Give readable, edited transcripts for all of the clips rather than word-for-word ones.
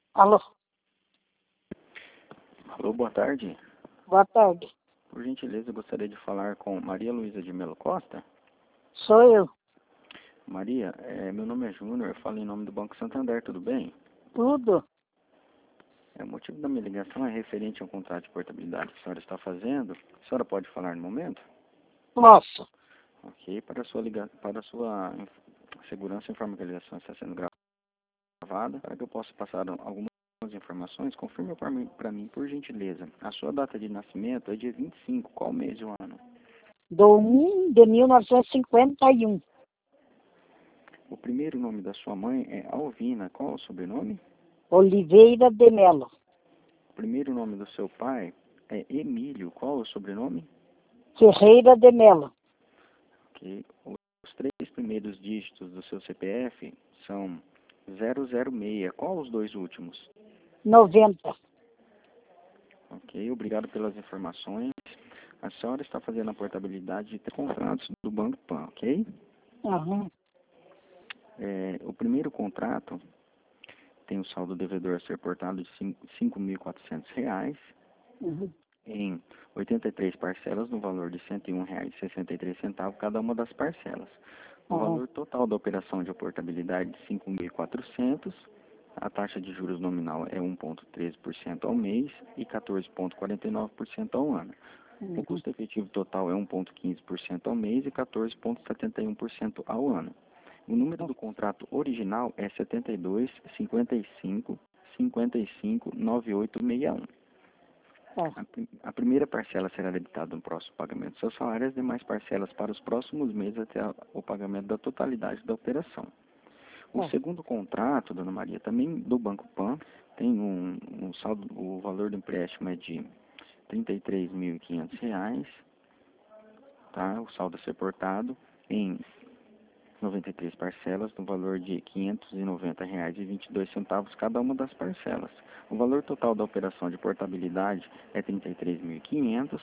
Alô, Alô, boa tarde. boa tarde. Por gentileza, eu gostaria de falar com Maria Luísa de Melo Costa. Sou eu. Maria, meu nome é Júnior, eu falo em nome do Banco Santander, tudo bem? Tudo? O motivo da minha ligação é referente ao contrato de portabilidade que a senhora está fazendo. A senhora pode falar no momento? Posso. Ok, para a sua segurança, informo que a ligação está sendo gravada. Para que eu possa passar algumas informações, confirme para mim, por gentileza. A sua data de nascimento é dia 25, qual mês e o ano? Do 1 de 1951. O primeiro nome da sua mãe é Alvina, qual é o sobrenome? Oliveira de Melo. O primeiro nome do seu pai é Emílio, qual é o sobrenome? Ferreira de Melo. Ok. Os três primeiros dígitos do seu CPF são 006, qual os dois últimos? 90. Ok, obrigado pelas informações. A senhora está fazendo a portabilidade de 3 contratos do Banco Pan, ok? Uhum. O primeiro contrato tem o saldo devedor a ser portado de R$ 5.400 Uhum. em 83 parcelas no valor de R$ 101,63 cada uma das parcelas. O Uhum. valor total da operação de portabilidade de 5.400, a taxa de juros nominal é 1,13% ao mês e 14,49% ao ano. O custo efetivo total é 1,15% ao mês e 14,71% ao ano. O número do contrato original é 72 55 55 9861. A primeira parcela será debitada no próximo pagamento do seu salário e as demais parcelas para os próximos meses até o pagamento da totalidade da operação. O segundo contrato, dona Maria, também do Banco Pan, tem um saldo, o valor do empréstimo é de R$ 33.500, tá? O saldo a ser portado em 93 parcelas, no valor de R$ 590,22 cada uma das parcelas. O valor total da operação de portabilidade é R$ 33.500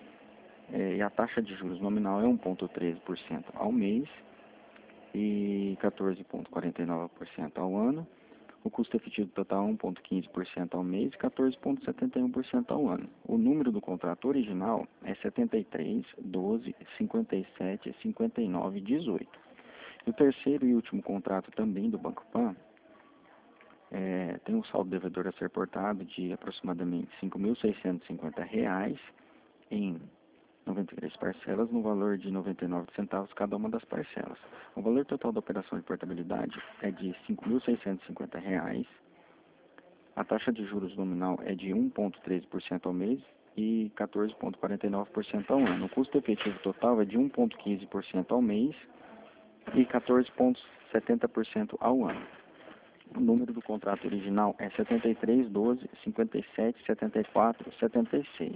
e a taxa de juros nominal é 1,13% ao mês e 14,49% ao ano. O custo efetivo total é 1,15% ao mês e 14,71% ao ano. O número do contrato original é 73 12 57 59 18. O terceiro e último contrato também do Banco Pan tem um saldo devedor a ser portado de aproximadamente R$ 5.650 em 93 parcelas, no valor de 99 centavos cada uma das parcelas. O valor total da operação de portabilidade é de R$ 5.650. A taxa de juros nominal é de 1,13% ao mês e 14,49% ao ano. O custo efetivo total é de 1,15% ao mês e 14,70% ao ano. O número do contrato original é 73 12 57 74 76.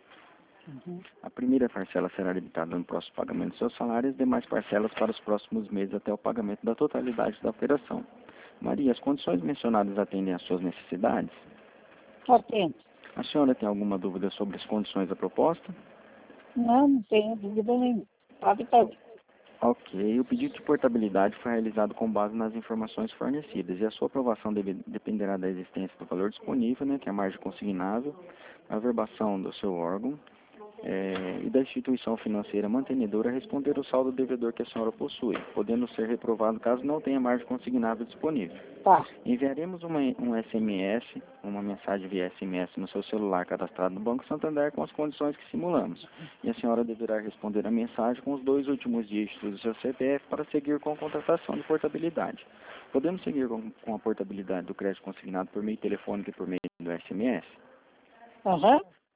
A primeira parcela será debitada no próximo pagamento do seu salário e as demais parcelas para os próximos meses até o pagamento da totalidade da operação. Maria, as condições mencionadas atendem às suas necessidades? Atende. A senhora tem alguma dúvida sobre as condições da proposta? Não tenho dúvida nenhuma. Pode fazer. Ok, o pedido de portabilidade foi realizado com base nas informações fornecidas e a sua aprovação dependerá da existência do valor disponível, né, que é a margem consignável, a averbação do seu órgão e da instituição financeira mantenedora responder o saldo devedor que a senhora possui, podendo ser reprovado caso não tenha margem consignável disponível. Tá. Enviaremos um SMS, uma mensagem via SMS no seu celular cadastrado no Banco Santander com as condições que simulamos. E a senhora deverá responder a mensagem com os 2 últimos dígitos do seu CPF para seguir com a contratação de portabilidade. Podemos seguir com a portabilidade do crédito consignado por meio telefônico e por meio do SMS? Aham.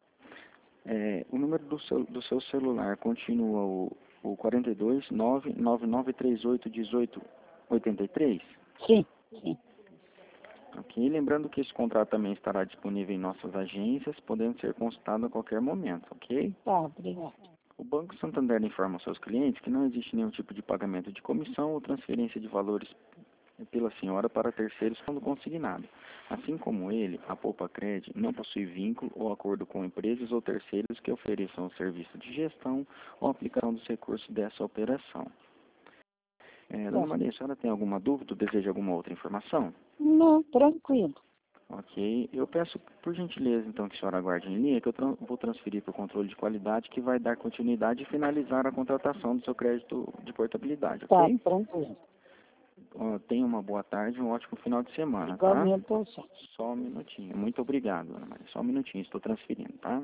O número do seu celular continua o 42 99938 1883? Sim, sim. Ok, lembrando que esse contrato também estará disponível em nossas agências, podendo ser consultado a qualquer momento, ok? Tá, obrigado. O Banco Santander informa aos seus clientes que não existe nenhum tipo de pagamento de comissão ou transferência de valores pela senhora para terceiros quando consignado. Assim como ele, a Poupa-Cred não possui vínculo ou acordo com empresas ou terceiros que ofereçam o serviço de gestão ou aplicação dos recursos dessa operação. Dona Maria, a senhora tem alguma dúvida ou deseja alguma outra informação? Não, tranquilo. Ok. Eu peço, por gentileza, então, que a senhora aguarde em linha, que eu vou transferir para o controle de qualidade, que vai dar continuidade e finalizar a contratação do seu crédito de portabilidade, Tá, ok? tranquilo. Tenha uma boa tarde e um ótimo final de semana, tá? Igualmente pra você. Só um minutinho. Muito obrigado, Ana Maria. Só um minutinho, estou transferindo, tá?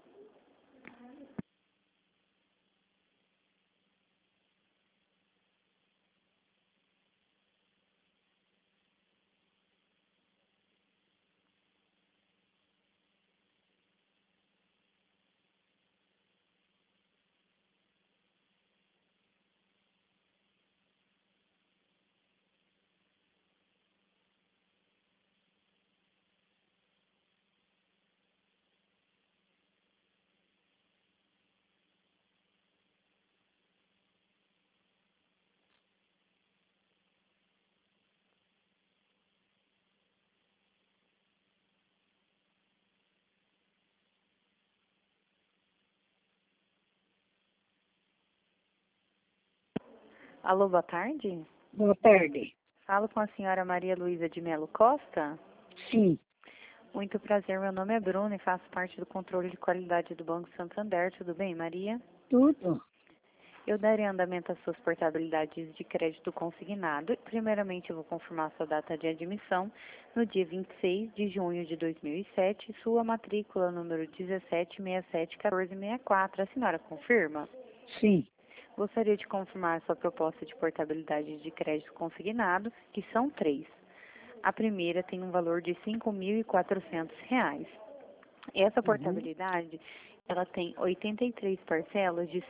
Alô, boa tarde. Boa tarde. Falo com a senhora Maria Luísa de Melo Costa. Sim, Muito prazer, meu nome é Bruna e faço parte do controle de qualidade do Banco Santander. Tudo bem, Maria? tudo. Eu darei andamento às suas portabilidades de crédito consignado. Primeiramente, eu vou confirmar sua data de admissão no dia 26 de junho de 2007, sua matrícula número 17671464. A senhora confirma? Sim, Gostaria de confirmar sua proposta de portabilidade de crédito consignado, que são 3. A primeira tem um valor de R$ 5.400. Essa portabilidade, ela tem 83 parcelas de R$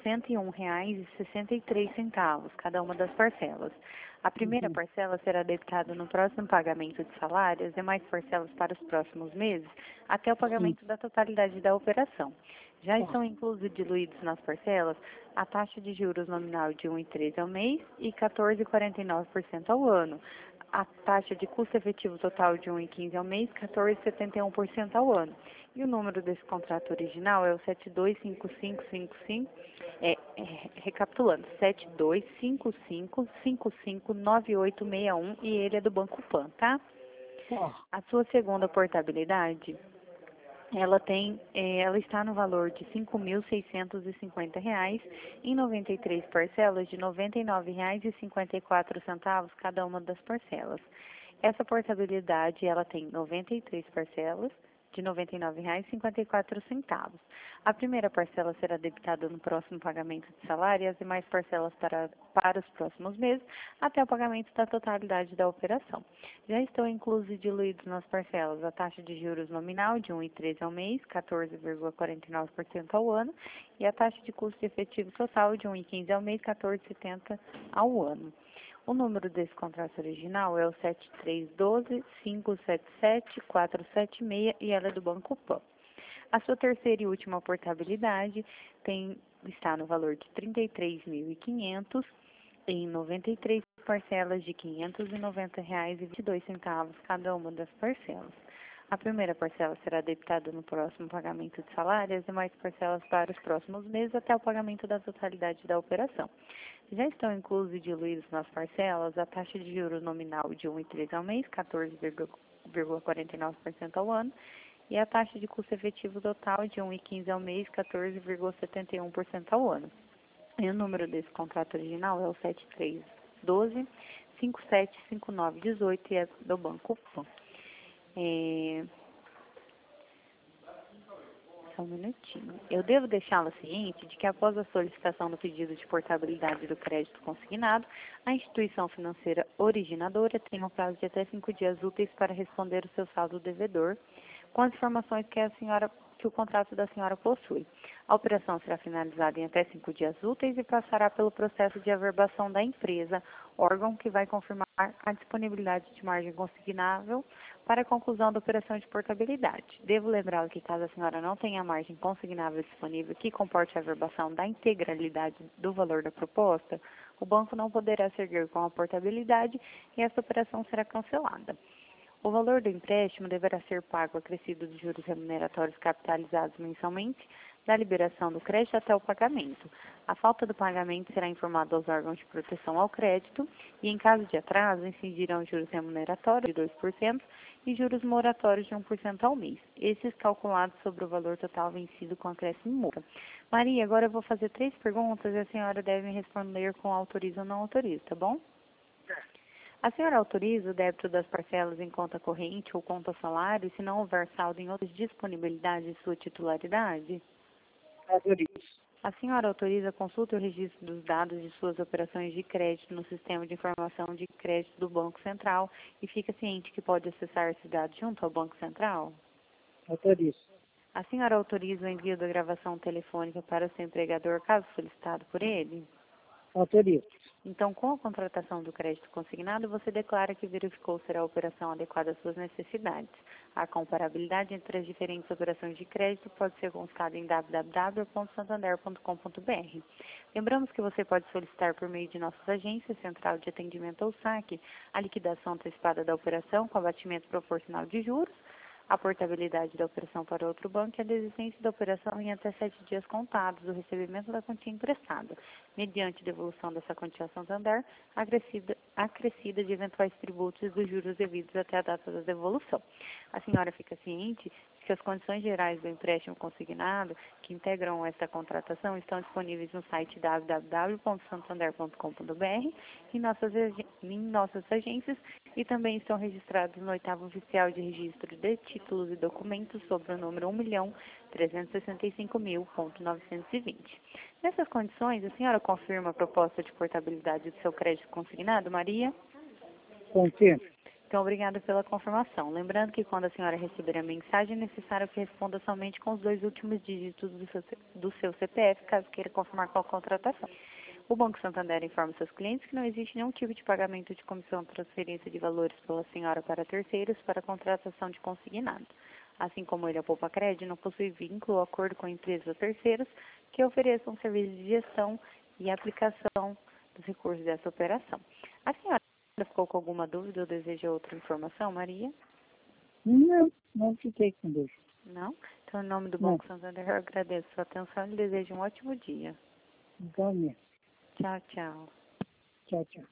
101,63, cada uma das parcelas. A primeira parcela será debitada no próximo pagamento de salário, as demais parcelas para os próximos meses, até o pagamento da totalidade da operação. Já estão inclusos diluídos nas parcelas a taxa de juros nominal de 1,13 ao mês e 14,49% ao ano. A taxa de custo efetivo total de 1,15 ao mês, 14,71% ao ano. E o número desse contrato original é o 725555, recapitulando, 7255559861 e ele é do Banco Pan, tá? tá. A sua segunda portabilidade, ela está no valor de R$ 5.650 em 93 parcelas de R$ 99,54 cada uma das parcelas. Essa portabilidade, ela tem 93 parcelas de R$ 99,54. A primeira parcela será debitada no próximo pagamento de salário e as demais parcelas para os próximos meses, até o pagamento da totalidade da operação. Já estão inclusos e diluídos nas parcelas a taxa de juros nominal de 1,13 ao mês, 14,49% ao ano, e a taxa de custo efetivo total de 1,15 ao mês, 14,70 ao ano. O número desse contrato original é o 7312-577-476 e ela é do Banco Pan. A sua terceira e última portabilidade está no valor de R$ 33.500 em 93 parcelas de R$ 590,22 cada uma das parcelas. A primeira parcela será debitada no próximo pagamento de salário e as demais parcelas para os próximos meses até o pagamento da totalidade da operação. Já estão inclusos e diluídos nas parcelas a taxa de juros nominal de 1,13 ao mês, 14,49% ao ano, e a taxa de custo efetivo total de 1,15 ao mês, 14,71% ao ano. E o número desse contrato original é o 7312-575918 e é do Banco Pan. Só um minutinho. Eu devo deixá-la ciente de que após a solicitação do pedido de portabilidade do crédito consignado, a instituição financeira originadora tem um prazo de até 5 dias úteis para responder o seu saldo devedor com as informações que o contrato da senhora possui. A operação será finalizada em até 5 dias úteis e passará pelo processo de averbação da empresa, órgão que vai confirmar a disponibilidade de margem consignável para a conclusão da operação de portabilidade. Devo lembrá-lo que caso a senhora não tenha margem consignável disponível que comporte a averbação da integralidade do valor da proposta, o banco não poderá seguir com a portabilidade e essa operação será cancelada. O valor do empréstimo deverá ser pago acrescido de juros remuneratórios capitalizados mensalmente da liberação do crédito até o pagamento. A falta do pagamento será informado aos órgãos de proteção ao crédito e, em caso de atraso, incidirão juros remuneratórios de 2% e juros moratórios de 1% ao mês. Esses calculados sobre o valor total vencido com acréscimo e multa. Maria, agora eu vou fazer 3 perguntas e a senhora deve me responder com autoriza ou não autoriza, tá bom? A senhora autoriza o débito das parcelas em conta corrente ou conta salário se não houver saldo em outras disponibilidades de sua titularidade? Autorizo. A senhora autoriza a consulta e o registro dos dados de suas operações de crédito no sistema de informação de crédito do Banco Central e fica ciente que pode acessar esses dados junto ao Banco Central? Autorizo. A senhora autoriza o envio da gravação telefônica para o seu empregador caso solicitado por ele? Autorizo. Então, com a contratação do crédito consignado, você declara que verificou ser a operação adequada às suas necessidades. A comparabilidade entre as diferentes operações de crédito pode ser consultada em www.santander.com.br. Lembramos que você pode solicitar por meio de nossas agências, Central de Atendimento ou SAC, a liquidação antecipada da operação com abatimento proporcional de juros, a portabilidade da operação para outro banco e a desistência da operação em até 7 dias contados do recebimento da quantia emprestada, mediante devolução dessa quantia a Santander, acrescida de eventuais tributos e dos juros devidos até a data da devolução. A senhora fica ciente que as condições gerais do empréstimo consignado, que integram esta contratação, estão disponíveis no site www.santander.com.br em nossas agências e também estão registrados no 8º Oficial de Registro de Títulos e Documentos sobre o número 1.365.920. Nessas condições, a senhora confirma a proposta de portabilidade do seu crédito consignado, Maria? Confirmo. Então, obrigada pela confirmação. Lembrando que quando a senhora receber a mensagem, é necessário que responda somente com os 2 últimos dígitos do seu CPF, caso queira confirmar com a contratação. O Banco Santander informa seus clientes que não existe nenhum tipo de pagamento de comissão ou transferência de valores pela senhora para terceiros para a contratação de consignado. Assim como ele, a Poupa Crédito, não possui vínculo ou acordo com empresas ou terceiros que ofereçam serviços de gestão e aplicação dos recursos dessa operação. A senhora ficou com alguma dúvida ou deseja outra informação, Maria? Não fiquei com dúvida. Não? Então, em nome do Banco Santander, eu agradeço a sua atenção e desejo um ótimo dia. Igualmente. Tchau, tchau. Tchau, tchau.